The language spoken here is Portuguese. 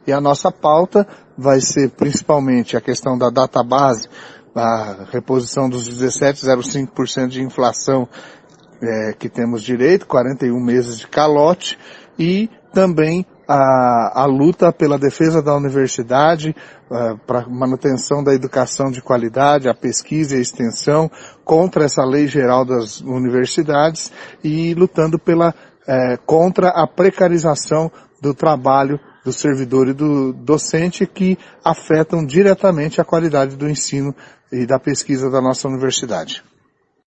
E a nossa pauta vai ser principalmente a questão da database, a reposição dos 17,05% de inflação que temos direito, 41 meses de calote, e também a luta pela defesa da universidade, para manutenção da educação de qualidade, a pesquisa e a extensão, contra essa lei geral das universidades e lutando contra a precarização do trabalho do servidor e do docente, que afetam diretamente a qualidade do ensino e da pesquisa da nossa universidade.